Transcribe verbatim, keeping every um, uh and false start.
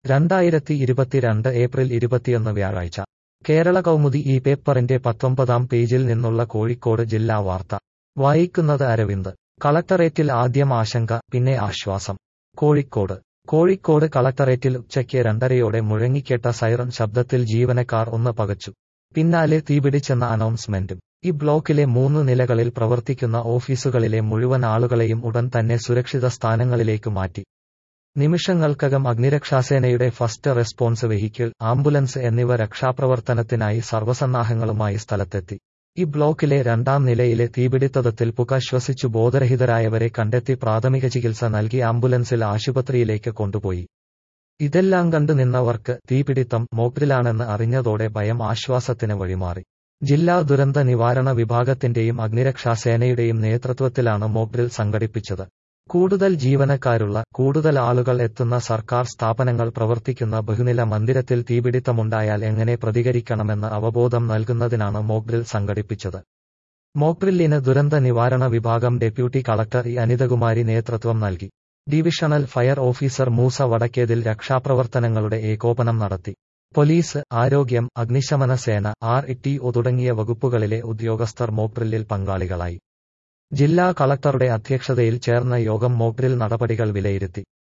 രണ്ടായിരത്തി ഇരുപത്തിരണ്ട് ഏപ്രിൽ ഇരുപത്തിയൊന്ന് വ്യാഴാഴ്ച കേരള കൗമുദി ഈ പേപ്പറിന്റെ പത്തൊമ്പതാം പേജിൽ നിന്നുള്ള കോഴിക്കോട് ജില്ലാ വാർത്ത വായിക്കുന്നത് അരവിന്ദ്. കളക്ടറേറ്റിൽ ആദ്യം ആശങ്ക, പിന്നെ ആശ്വാസം. കോഴിക്കോട് കോഴിക്കോട് കളക്ടറേറ്റിൽ ഉച്ചയ്ക്ക് രണ്ടരയോടെ മുഴങ്ങിക്കേട്ട സൈറൺ ശബ്ദത്തിൽ ജീവനക്കാർ ഒന്ന് പകച്ചു. പിന്നാലെ തീപിടിച്ചെന്ന അനൗൺസ്മെന്റും. ഈ ബ്ലോക്കിലെ മൂന്ന് നിലകളിൽ പ്രവർത്തിക്കുന്ന ഓഫീസുകളിലെ മുഴുവൻ ആളുകളെയും ഉടൻ തന്നെ സുരക്ഷിത സ്ഥാനങ്ങളിലേക്ക് മാറ്റി. നിമിഷങ്ങൾക്കകം അഗ്നിരക്ഷാസേനയുടെ ഫസ്റ്റ് റെസ്പോൺസ് വെഹിക്കിൾ, ആംബുലൻസ് എന്നിവ രക്ഷാപ്രവർത്തനത്തിനായി സർവ്വസന്നാഹങ്ങളുമായി സ്ഥലത്തെത്തി. ഈ ബ്ലോക്കിലെ രണ്ടാം നിലയിലെ തീപിടിത്തത്തിൽ പുക ശ്വസിച്ചു ബോധരഹിതരായവരെ കണ്ടെത്തി പ്രാഥമിക ചികിത്സ നൽകി ആംബുലൻസിൽ ആശുപത്രിയിലേക്ക് കൊണ്ടുപോയി. ഇതെല്ലാം കണ്ടു നിന്നവർക്ക് തീപിടിത്തം മോക്ഡ്രിലാണെന്ന് അറിഞ്ഞതോടെ ഭയം ആശ്വാസത്തിന് വഴിമാറി. ജില്ലാ ദുരന്ത നിവാരണ വിഭാഗത്തിന്റെയും അഗ്നിരക്ഷാസേനയുടെയും നേതൃത്വത്തിലാണ് മോക്ഡ്രിൽ സംഘടിപ്പിച്ചത്. കൂടുതൽ ജീവനക്കാരുള്ള, കൂടുതൽ ആളുകൾ എത്തുന്ന സർക്കാർ സ്ഥാപനങ്ങൾ പ്രവർത്തിക്കുന്ന ബഹുനില മന്ദിരത്തിൽ തീപിടിത്തമുണ്ടായാൽ എങ്ങനെ പ്രതികരിക്കണമെന്ന് അവബോധം നൽകുന്നതിനാണ് മോക്ഡ്രിൽ സംഘടിപ്പിച്ചത്. മോക്ഡ്രില്ലിന് ദുരന്ത നിവാരണ വിഭാഗം ഡെപ്യൂട്ടി കളക്ടർ ഇ അനിതകുമാരി നേതൃത്വം നൽകി. Divisional fire officer Moosa Vadakkethil രക്ഷാപ്രവർത്തനങ്ങളുടെ ഏകോപനം നടത്തി. പോലീസ്, ആരോഗ്യം, അഗ്നിശമന സേന, ആർ ഇ ടി ഒ തുടങ്ങിയ വകുപ്പുകളിലെ ഉദ്യോഗസ്ഥർ മോക്ഡ്രില്ലിൽ പങ്കാളികളായി. ജില്ലാ കളക്ടറുടെ അധ്യക്ഷതയിൽ ചേർന്ന യോഗം മോക്ഡ്രിൽ നടപടികൾ വിലയിരുത്തി.